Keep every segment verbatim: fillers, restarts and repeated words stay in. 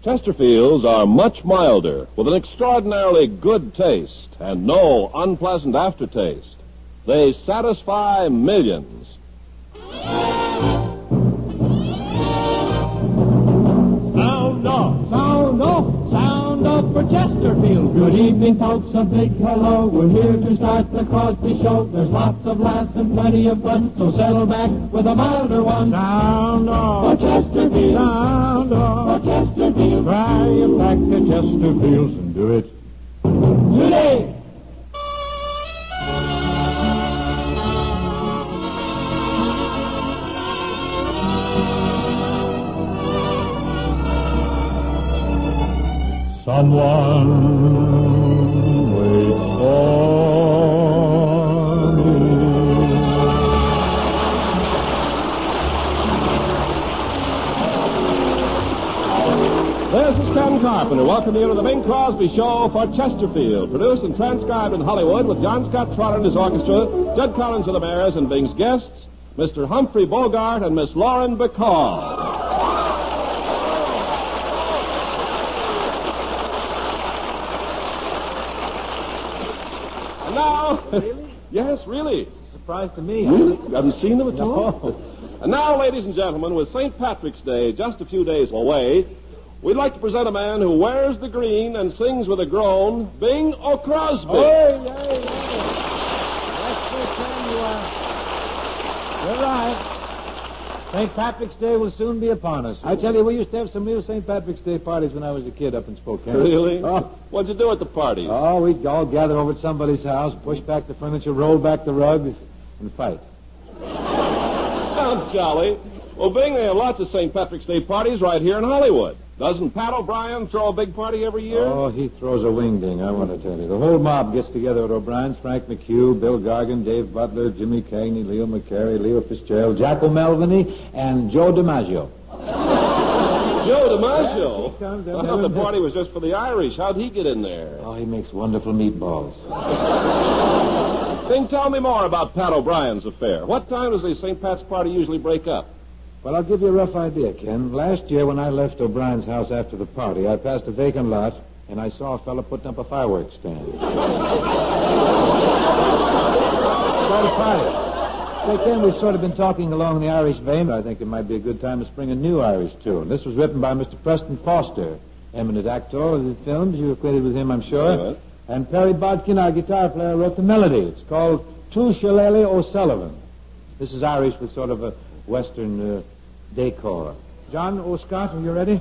Chesterfields are much milder, with an extraordinarily good taste and no unpleasant aftertaste. They satisfy millions. Sound off! Sound off! Sound off for Chesterfield. Good evening, folks. A big hello. We're here to start the Crosby Show. There's lots of laughs and plenty of fun, so settle back with a milder one. Sound off for Chesterfield. Sound off for Chesterfield. Try a pack of Chesterfields and do it today. Someone waits for me. This is Ken Carpenter. Welcome you to the Bing Crosby Show for Chesterfield. Produced and transcribed in Hollywood with John Scott Trotter and his orchestra, Judd Collins of the Bears, and Bing's guests, Mister Humphrey Bogart and Miss Lauren Bacall. Now, really? Yes, really. Surprise to me. Really? You haven't seen them at all? No. And now, ladies and gentlemen, with Saint Patrick's Day just a few days away, we'd like to present a man who wears the green and sings with a groan, Bing O'Crosby. Hey, hey, hey. That's good, Ken, you are. You're right. Saint Patrick's Day will soon be upon us. I tell you, we used to have some real Saint Patrick's Day parties when I was a kid up in Spokane. Really? Oh. What'd you do at the parties? Oh, we'd all gather over at somebody's house, push back the furniture, roll back the rugs, and fight. Sounds jolly. Well, Bing, they have lots of Saint Patrick's Day parties right here in Hollywood. Doesn't Pat O'Brien throw a big party every year? Oh, he throws a wingding, I want to tell you. The whole mob gets together at O'Brien's. Frank McHugh, Bill Gargan, Dave Butler, Jimmy Cagney, Leo McCarey, Leo Fitzgerald, Jack O'Melveny, and Joe DiMaggio. Joe DiMaggio? Yes, he comes I down thought there. the party was just for the Irish. How'd he get in there? Oh, he makes wonderful meatballs. Bing, tell me more about Pat O'Brien's affair. What time does the Saint Pat's party usually break up? Well, I'll give you a rough idea, Ken. Last year when I left O'Brien's house after the party, I passed a vacant lot, and I saw a fella putting up a fireworks stand. Quite a party. Say, Ken, we've sort of been talking along the Irish vein. I think it might be a good time to spring a new Irish tune. This was written by Mister Preston Foster, eminent actor of the films. You were acquainted with him, I'm sure. Yeah. And Perry Bodkin, our guitar player, wrote the melody. It's called Two Shillelagh O'Sullivan. This is Irish with sort of a Western uh, decor. John O'Scott, are you ready?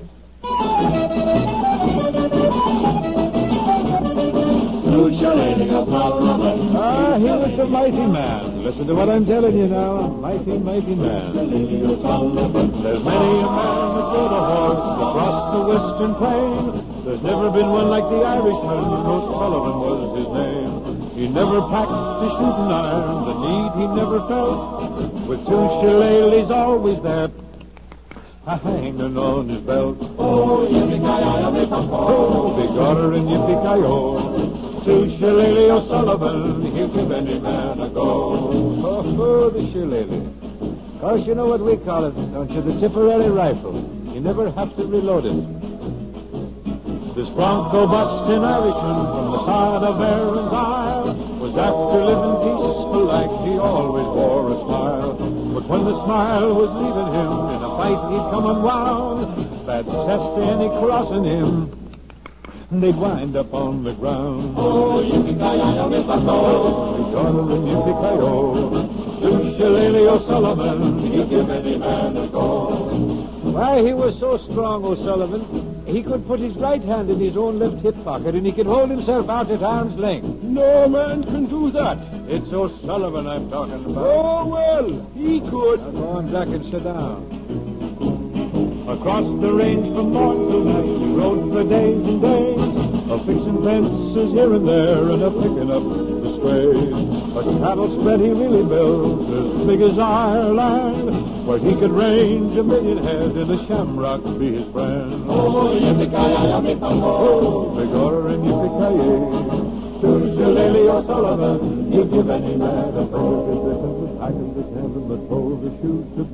Ah, he was a mighty man. Listen to what I'm telling you now. A mighty, mighty man. There's many a man that rode a horse across the western plain. There's never been one like the Irishman. O'Sullivan was his name. He never packed the shooting iron. The need he never felt. With two shillelaghs always there, hanging on his belt. Oh, yippee-ki-yo, big order and yippee-ki-yo. Two shillelagh O'Sullivan, he'll give any man a go. Oh, oh, the shillelagh. Of course, you know what we call it, don't you? The Tipperary rifle. You never have to reload it. This bronco-busting Irishman from the side of Erin's Isle was after living peaceful like he always wore a smile. But when the smile was leaving him, in a fight he'd come unwound. Bad cess to any crossing him, they'd wind up on the ground. Oh, yippee-ki-yo, yippee-ki-yo, big order and yippee-ki-yo. Two shillelagh O'Sullivan, he'd give any man a go. Why, he was so strong, O'Sullivan, he could put his right hand in his own left hip pocket, and he could hold himself out at arm's length. No man can do that. It's O'Sullivan I'm talking about. Oh, well, he could. Now go on deck and sit down. Across the range from morn till night, he rode for days and days, a-fixing fences here and there, and a-picking up the strays. A cattle spread he really built, as big as Ireland, where he could range a million head, and a shamrock be his friend. Oh, yippee-ki-yo, yippee-ki-yo, big order and yippee-ki-yay. Two shillelagh O'Sullivan, he'd give any man a go. His listen was packing the tent and the toes, the shoes to boot.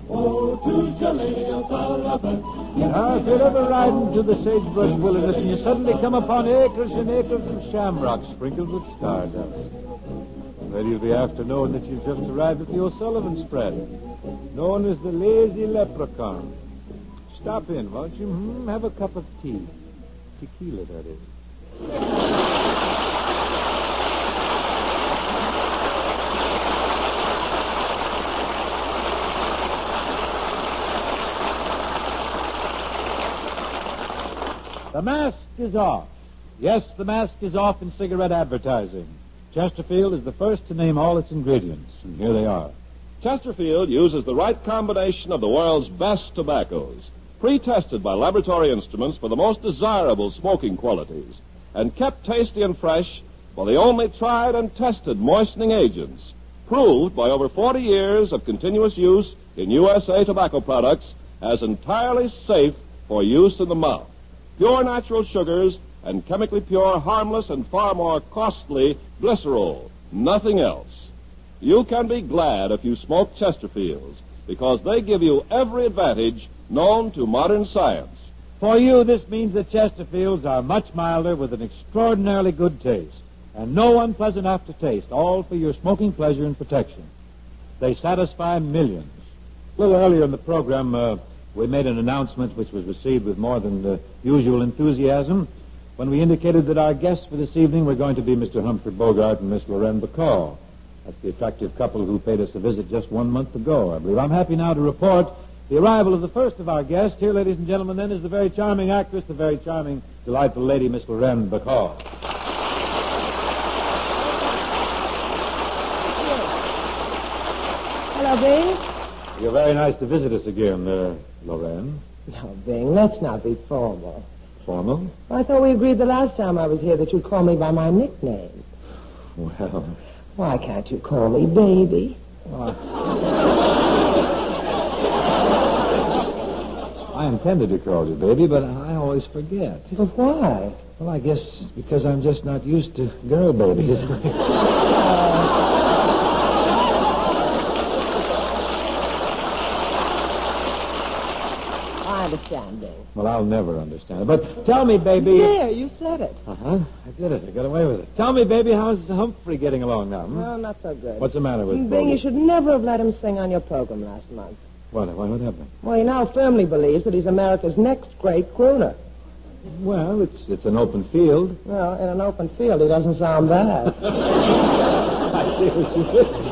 Oh, to Shelley O'Sullivan. Now, if you're ever riding to the sagebrush wilderness and you suddenly come upon acres and acres of shamrock sprinkled with stardust, then you'll be after knowing that you've just arrived at the O'Sullivan spread, known as the Lazy Leprechaun. Stop in, won't you? Hmm, have a cup of tea. Tequila, that is. The mask is off. Yes, the mask is off in cigarette advertising. Chesterfield is the first to name all its ingredients, and here they are. Chesterfield uses the right combination of the world's best tobaccos, pre-tested by laboratory instruments for the most desirable smoking qualities, and kept tasty and fresh by the only tried and tested moistening agents, proved by over forty years of continuous use in U S A tobacco products as entirely safe for use in the mouth. Pure natural sugars and chemically pure, harmless, and far more costly glycerol. Nothing else. You can be glad if you smoke Chesterfields, because they give you every advantage known to modern science. For you, this means that Chesterfields are much milder with an extraordinarily good taste, and no unpleasant aftertaste, all for your smoking pleasure and protection. They satisfy millions. A little earlier in the program, uh, we made an announcement which was received with more than the usual enthusiasm when we indicated that our guests for this evening were going to be Mister Humphrey Bogart and Miss Lorraine Bacall. That's the attractive couple who paid us a visit just one month ago, I believe. I'm happy now to report the arrival of the first of our guests. Here, ladies and gentlemen, then, is the very charming actress, the very charming, delightful lady, Miss Lorraine Bacall. Hello, Bing. You're very nice to visit us again, uh, Lorraine. No, Bing, let's not be formal. Formal? I thought we agreed the last time I was here that you'd call me by my nickname. Well... Why can't you call me baby? I intended to call you baby, but I always forget. But why? Well, I guess because I'm just not used to girl babies. I understand, Bing. Well, I'll never understand it. But tell me, baby... There, you said it. Uh-huh. I did it. I got away with it. Tell me, baby, how's Humphrey getting along now? Hmm? Well, not so good. What's the matter with Bing, Bogey? you should never have let him sing on your program last month. What? What, what happened? Well, he now firmly believes that he's America's next great crooner. Well, it's it's an open field. Well, in an open field, he doesn't sound bad. I see what you did.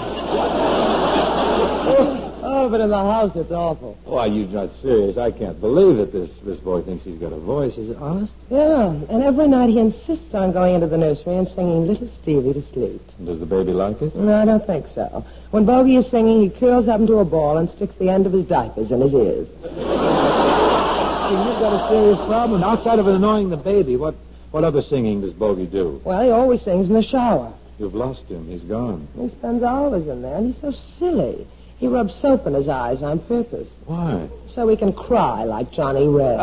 Oh, but in the house, it's awful. Why, you're not serious. I can't believe that this, this boy thinks he's got a voice. Is it honest? Yeah, and every night he insists on going into the nursery and singing Little Stevie to sleep. And does the baby like it? No, I don't think so. When Bogey is singing, he curls up into a ball and sticks the end of his diapers in his ears. You've got a serious problem. Outside of annoying the baby, what, what other singing does Bogey do? Well, he always sings in the shower. You've lost him. He's gone. He spends hours in there, and he's so silly. He rubs soap in his eyes on purpose. Why? So he can cry like Johnny Red.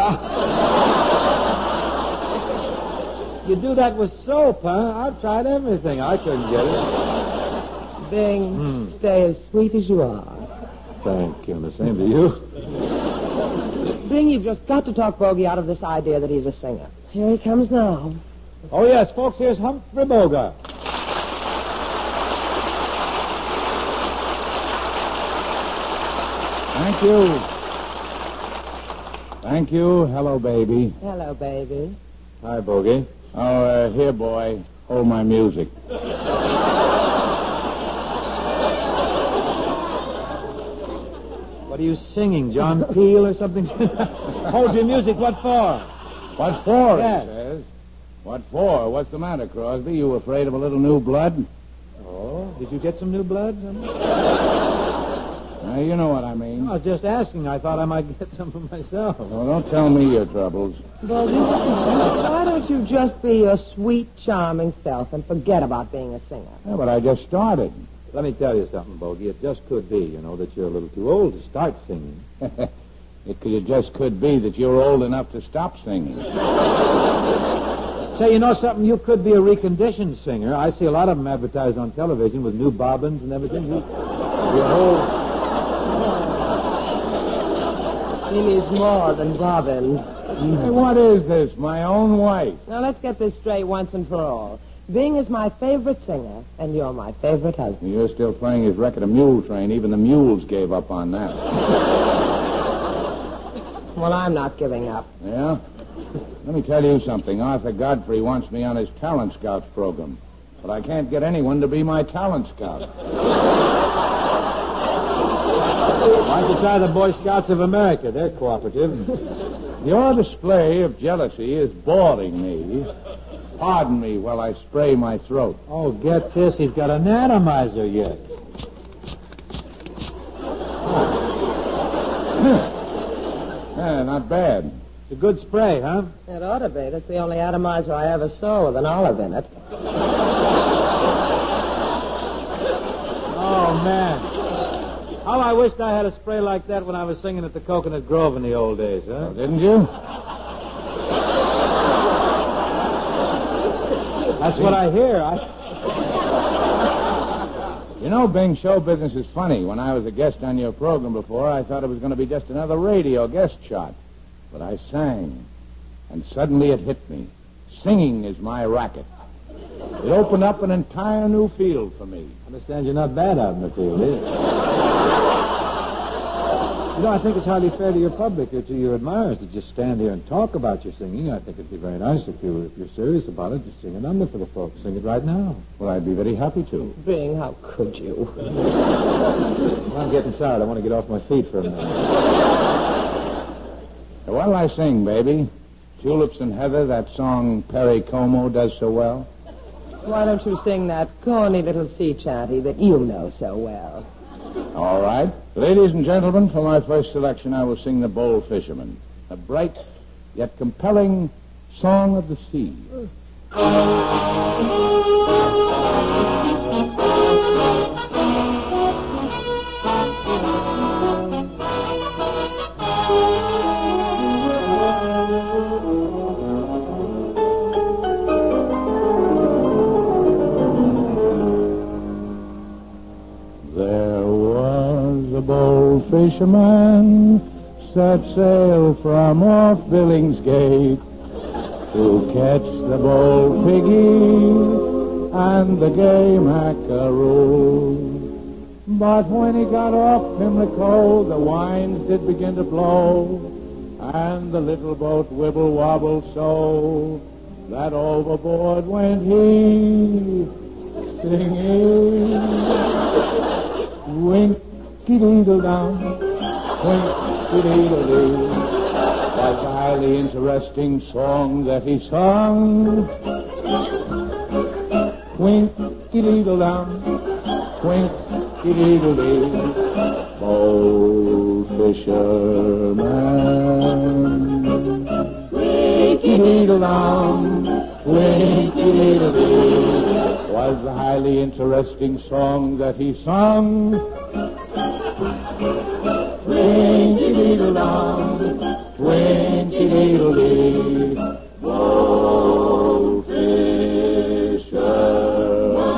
You do that with soap, huh? I've tried everything. I couldn't get it. Bing, Hmm. stay as sweet as you are. Thank you. And the same to you. Bing, you've just got to talk Bogey out of this idea that he's a singer. Here he comes now. Oh, yes, folks, here's Humphrey Bogart. Thank you. Thank you. Hello, baby. Hello, baby. Hi, Bogey. Oh, uh, here, boy. Hold my music. What are you singing, John Peel or something? Hold your music. What for? What for, Yes. he says. What for? What's the matter, Crosby? You afraid of a little new blood? Oh, did you get some new blood? Uh, you know what I mean. I was just asking. I thought I might get some for myself. Well, don't tell me your troubles. Bogey, why don't you just be your sweet, charming self and forget about being a singer? Yeah, but I just started. Let me tell you something, Bogey. It just could be, you know, that you're a little too old to start singing. It, could, it just could be that you're old enough to stop singing. Say, you know something? You could be a reconditioned singer. I see a lot of them advertised on television with new bobbins and everything. You, your whole... He needs more than bobbins. Hey, what is this? My own wife. Now, let's get this straight once and for all. Bing is my favorite singer, and you're my favorite husband. You're still playing his record of Mule Train. Even the mules gave up on that. Well, I'm not giving up. Yeah? Let me tell you something. Arthur Godfrey wants me on his Talent Scouts program. But I can't get anyone to be my Talent Scout. Why don't you try the Boy Scouts of America? They're cooperative. Your display of jealousy is boring me. Pardon me while I spray my throat. Oh, get this. He's got an atomizer yet. Yeah, not bad. It's a good spray, huh? It ought to be. That's the only atomizer I ever saw with an olive in it. Oh, man. How I wished I had a spray like that when I was singing at the Coconut Grove in the old days, huh? Oh, didn't you? That's what I hear. I... You know, Bing, show business is funny. When I was a guest on your program before, I thought it was going to be just another radio guest shot. But I sang, and suddenly it hit me. Singing is my racket. It opened up an entire new field for me. I understand you're not bad out in the field, is it? You know, I think it's hardly fair to your public or to your admirers to just stand here and talk about your singing. I think it'd be very nice if you, if you're serious about it, just sing a number for the folks. Sing it right now. Well, I'd be very happy to. Bing, how could you? Well, I'm getting tired. I want to get off my feet for a minute. What'll I sing, baby? Tulips and Heather, that song Perry Como does so well? Why don't you sing that corny little sea chanty that you know so well? All right. Ladies and gentlemen, for my first selection, I will sing The Bold Fisherman, a bright yet compelling song of the sea. Bold fisherman set sail from off Billingsgate to catch the bold piggy and the gay mackerel. But when he got off Pimlico, the winds did begin to blow, and the little boat wibble wobbled so that overboard went he, singing, wink. Diddle-down, wink-diddle-dee, was a highly interesting song that he sung. Wink-diddle-down, wink-diddle-dee, bold fisherman. Wink-diddle-down, wink-diddle-dee, was the highly interesting song that he sung. Twinkle-diddle-dum, twinkle-diddle-dee, bold fisherman.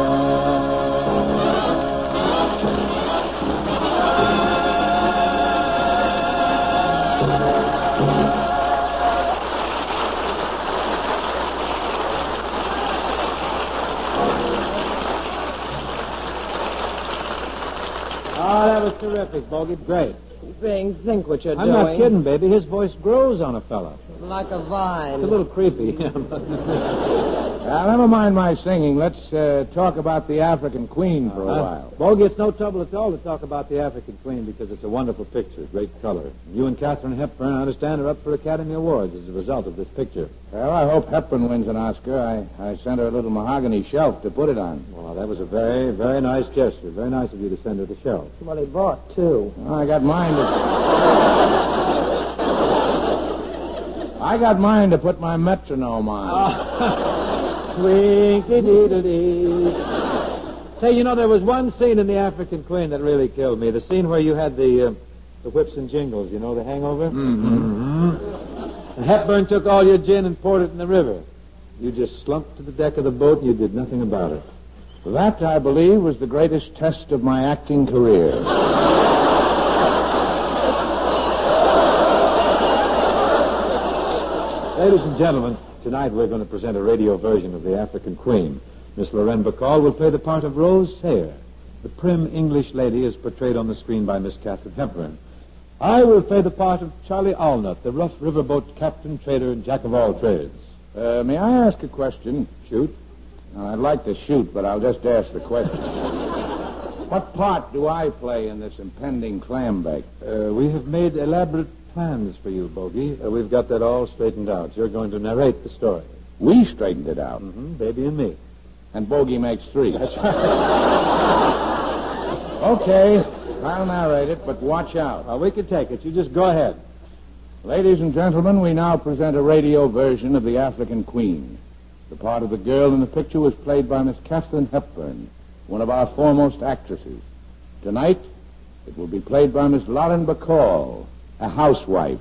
Oh, that was terrific, Bogey. Great. Bing, think what you're I'm doing. not kidding, baby. His voice grows on a fella. Like a vine. It's a little creepy. Now, never mind my singing. Let's uh, talk about the African Queen for a Uh, while. Bogey, it's no trouble at all to talk about the African Queen because it's a wonderful picture, great color. You and Katharine Hepburn, I understand, are up for Academy Awards as a result of this picture. Well, I hope Hepburn wins an Oscar. I, I sent her a little mahogany shelf to put it on. Well, that was a very, very nice gesture. Very nice of you to send her the shelf. Well, he bought two. Well, I got mine to... I got mine to put my metronome on. Twinkie-diddle-dee. Say, you know, there was one scene in The African Queen that really killed me. The scene where you had the uh, the whips and jingles, you know, the hangover? Mm-hmm. And Hepburn took all your gin and poured it in the river. You just slumped to the deck of the boat and you did nothing about it. That, I believe, was the greatest test of my acting career. Ladies and gentlemen, tonight we're going to present a radio version of The African Queen. Miss Lorraine Bacall will play the part of Rose Sayer. The prim English lady is portrayed on the screen by Miss Katharine Hepburn. I will play the part of Charlie Allnut, the rough riverboat captain, trader, and jack of all trades. Uh, may I ask a question? Shoot. Now, I'd like to shoot, but I'll just ask the question. What part do I play in this impending clam bake? Uh, we have made elaborate plans for you, Bogey. Uh, we've got that all straightened out. You're going to narrate the story. We straightened it out. Mm-hmm, baby and me. And Bogey makes three. That's right. Okay, I'll narrate it, but watch out. Well, we can take it. You just go ahead. Ladies and gentlemen, we now present a radio version of The African Queen. The part of the girl in the picture was played by Miss Katharine Hepburn, one of our foremost actresses. Tonight, it will be played by Miss Lauren Bacall, a housewife.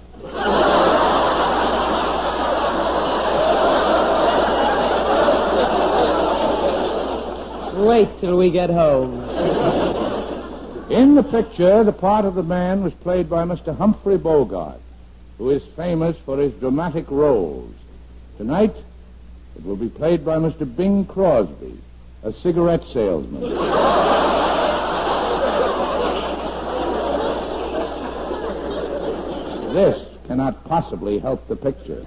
Wait till we get home. In the picture, the part of the man was played by Mister Humphrey Bogart, who is famous for his dramatic roles. Tonight, it will be played by Mister Bing Crosby, a cigarette salesman. This cannot possibly help the picture.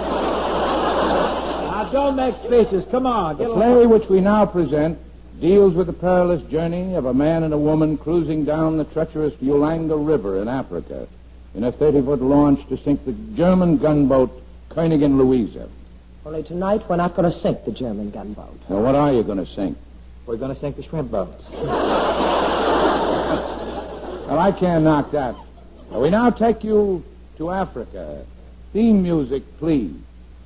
Now, don't make speeches. Come on. The play which we now present deals with the perilous journey of a man and a woman cruising down the treacherous Ulanga River in Africa in a thirty-foot launch to sink the German gunboat Königin Luisa. Only tonight we're not going to sink the German gunboat. Now, what are you going to sink? We're going to sink the shrimp boats. Well, I can't knock that. Now, we now take you to Africa. Theme music, please.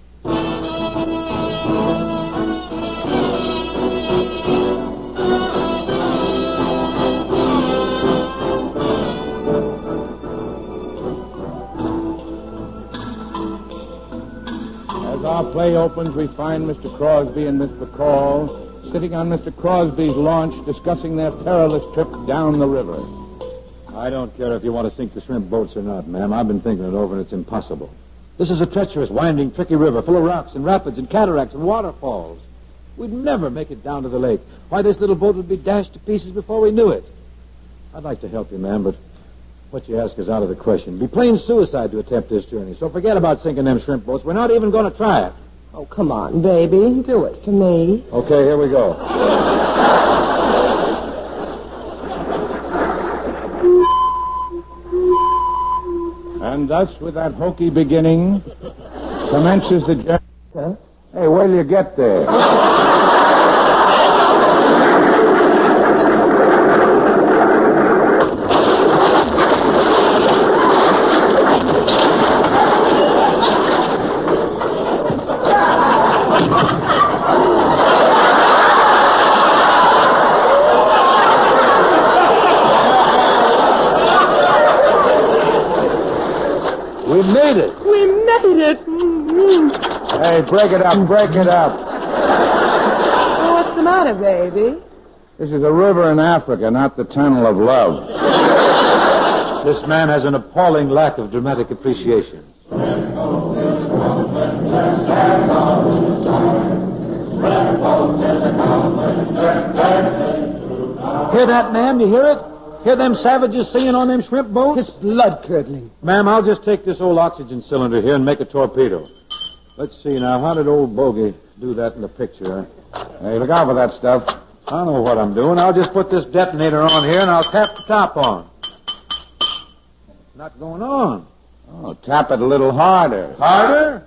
As our play opens, we find Mister Crosby and Miss Bacall sitting on Mister Crosby's launch discussing their perilous trip down the river. I don't care if you want to sink the shrimp boats or not, ma'am. I've been thinking it over, and it's impossible. This is a treacherous, winding, tricky river full of rocks and rapids and cataracts and waterfalls. We'd never make it down to the lake. Why, this little boat would be dashed to pieces before we knew it. I'd like to help you, ma'am, but what you ask is out of the question. It'd be plain suicide to attempt this journey, so forget about sinking them shrimp boats. We're not even going to try it. Oh, come on, baby. Do it for me. Okay, here we go. And thus, with that hokey beginning, commences the journey. Huh? Hey, wait till you get there. We made it. We made it. Mm-hmm. Hey, break it up, break it up. Oh, what's the matter, baby? This is a river in Africa, not the tunnel of love. This man has an appalling lack of dramatic appreciation. Hear that, ma'am? You hear it? Hear them savages singing on them shrimp boats? It's blood-curdling. Ma'am, I'll just take this old oxygen cylinder here and make a torpedo. Let's see now. How did old Bogey do that in the picture? Hey, look out for that stuff. I know what I'm doing. I'll just put this detonator on here and I'll tap the top on. It's not going on. Oh, tap it a little harder. Harder?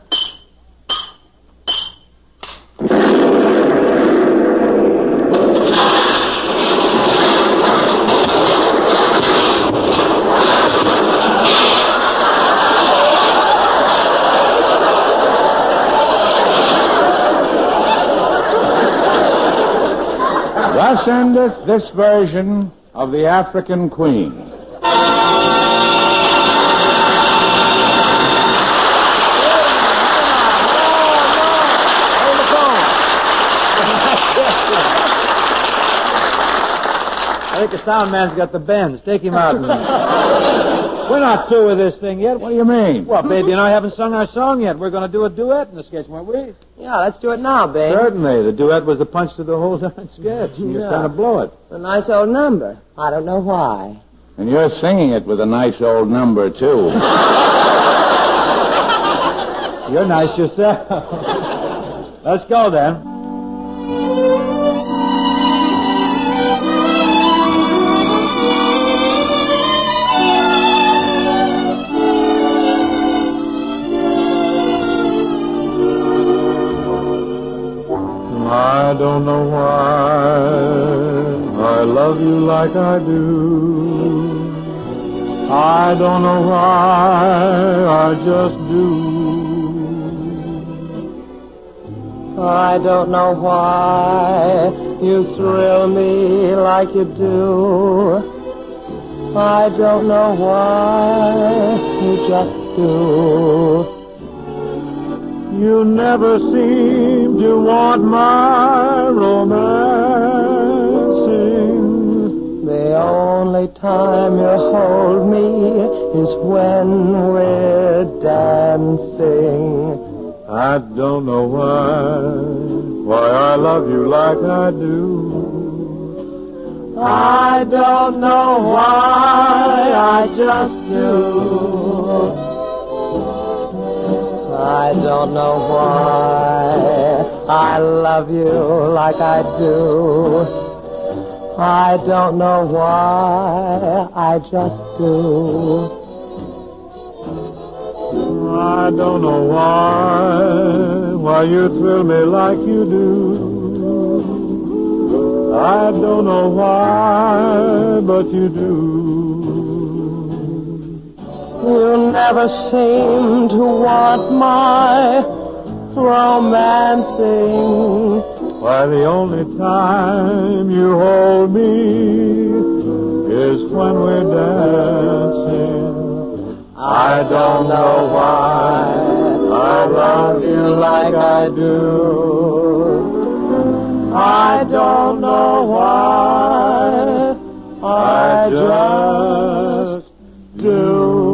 Thus endeth this version of The African Queen. I think the sound man's got the bends. Take him out. And... We're not through with this thing yet. What do you mean? Well, baby and I haven't sung our song yet. We're going to do a duet in this case, weren't we? Yeah, let's do it now, babe. Certainly. The duet was the punch to the whole darn sketch. You're Yeah. trying to blow it. It's a nice old number. I don't know why. And you're singing it with a nice old number, too. You're nice yourself. Let's go, then. I don't know why I love you like I do. I don't know why I just do. I don't know why you thrill me like you do. I don't know why you just do. You never seem to want my romancing. The only time you hold me is when we're dancing. I don't know why, why I love you like I do. I don't know why, I just do. I don't know why I love you like I do. I don't know why, I just do. I don't know why, why you thrill me like you do. I don't know why, but you do. You never seem to want my romancing. Why, the only time you hold me is when we're dancing. I don't know why I love you like I do. I don't know why I just do.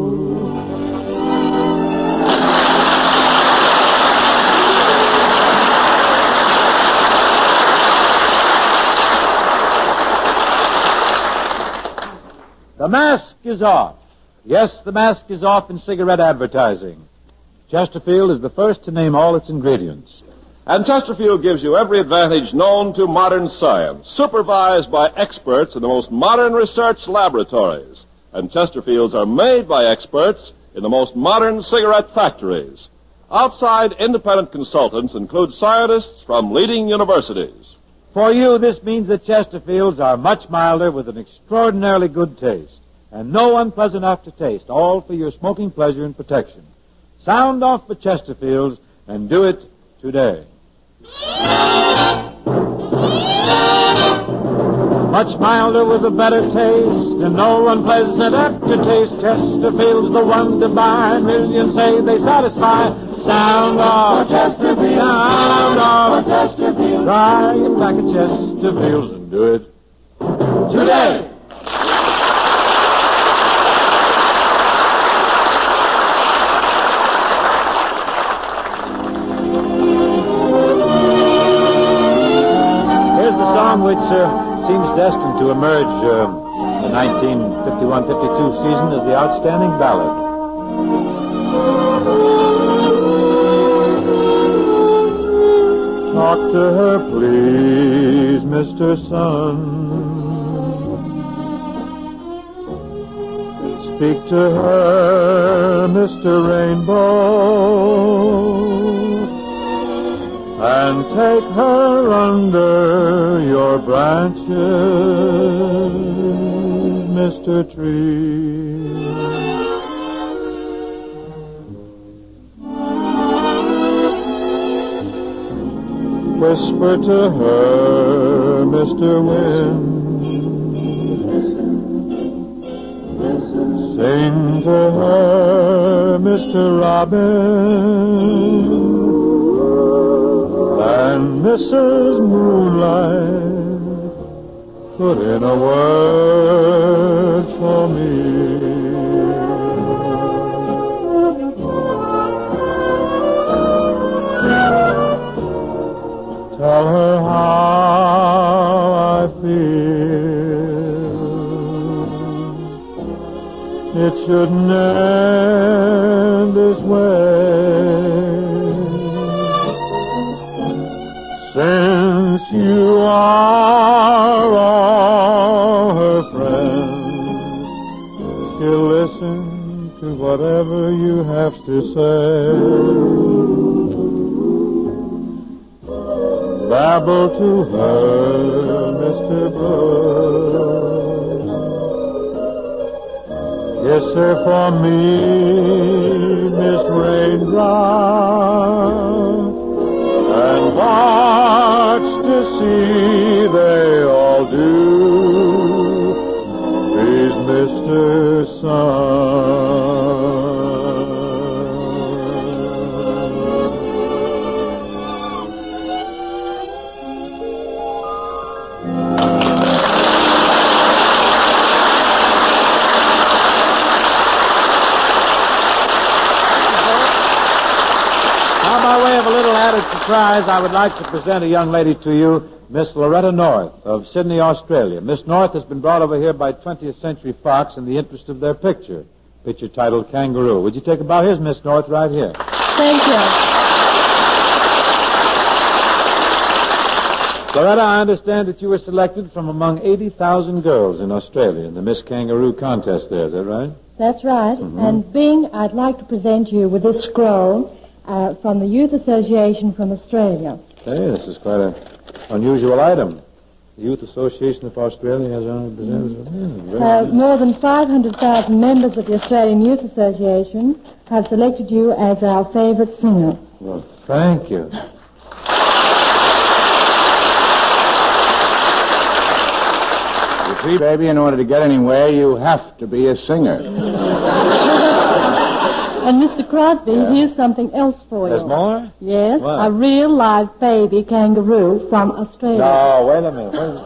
The mask is off. Yes, the mask is off in cigarette advertising. Chesterfield is the first to name all its ingredients. And Chesterfield gives you every advantage known to modern science, supervised by experts in the most modern research laboratories. And Chesterfields are made by experts in the most modern cigarette factories. Outside independent consultants include scientists from leading universities. For you, this means that Chesterfields are much milder with an extraordinarily good taste. And no unpleasant aftertaste, all for your smoking pleasure and protection. Sound off for Chesterfields and do it today. Much milder with a better taste and no unpleasant aftertaste. Chesterfield's the one to buy. Millions say they satisfy. Sound off for Chesterfield. Sound off for Chesterfield. Try a pack of Chesterfields and do it today. Which uh, seems destined to emerge uh, the nineteen fifty-one fifty-two season as the outstanding ballad. Talk to her, please, Mister Sun. Speak to her, Mister Rainbow. And take her under your branches, Mister Tree. Whisper to her, Mister Wind. Sing to her, Mister Robin. And Missus Moonlight, put in a word for me. shouldn't end this way. Since you are all her friends, she'll listen to whatever you have to say. Babble to her, Mister Brooks. Kiss her for me, Miss Raindrop. And watch to see they all do. Please, Mister Sun. By way of a little added surprise, I would like to present a young lady to you, Miss Loretta North of Sydney, Australia. Miss North has been brought over here by twentieth Century Fox in the interest of their picture, picture titled Kangaroo. Would you take a bow? Here's Miss North right here. Thank you. Loretta, I understand that you were selected from among eighty thousand girls in Australia in the Miss Kangaroo contest there. Is that right? That's right. Mm-hmm. And Bing, I'd like to present you with this scroll uh, from the Youth Association from Australia. Hey, this is quite an unusual item. The Youth Association of Australia has only representatives. Mm, uh, more than five hundred thousand members of the Australian Youth Association have selected you as our favorite singer. Well, thank you. You see, baby, in order to get anywhere, you have to be a singer. And Mister Crosby, yeah. Here's something else for you. There's more? Yes, what? A real live baby kangaroo from Australia. No, wait a minute. Wait a minute.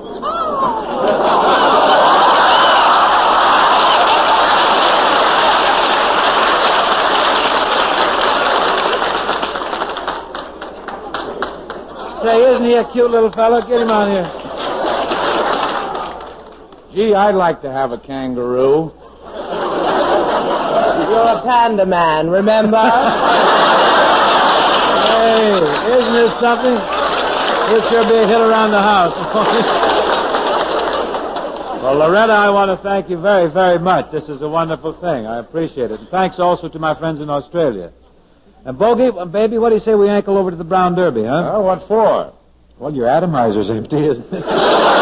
Say, isn't he a cute little fellow? Get him on here. Gee, I'd like to have a kangaroo. You're a panda man, remember? Hey, isn't this something? This sure be a hit around the house. Well, Loretta, I want to thank you very, very much. This is a wonderful thing. I appreciate it. And thanks also to my friends in Australia. And Bogey, baby, what do you say we ankle over to the Brown Derby, huh? Well, what for? Well, your atomizer's empty, isn't it?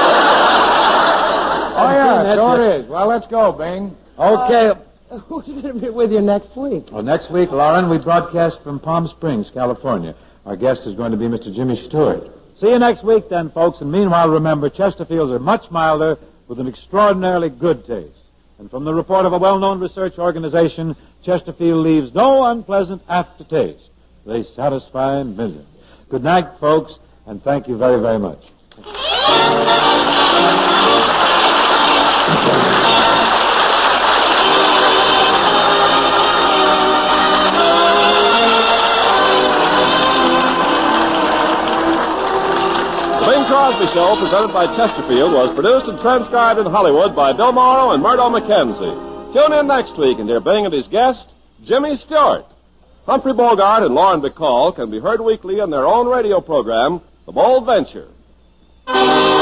Oh, yeah, so it is. Well, let's go, Bing. Okay. Uh, who's going to be with you next week? Well, next week, Lauren, we broadcast from Palm Springs, California. Our guest is going to be Mister Jimmy Stewart. See you next week, then, folks. And meanwhile, remember, Chesterfields are much milder with an extraordinarily good taste. And from the report of a well-known research organization, Chesterfield leaves no unpleasant aftertaste. They satisfy millions. Good night, folks, and thank you very, very much. The Bing Crosby Show, presented by Chesterfield, was produced and transcribed in Hollywood by Bill Morrow and Murdo McKenzie. Tune in next week and hear Bing and his guest, Jimmy Stewart. Humphrey Bogart and Lauren Bacall can be heard weekly in their own radio program, The Bold Venture.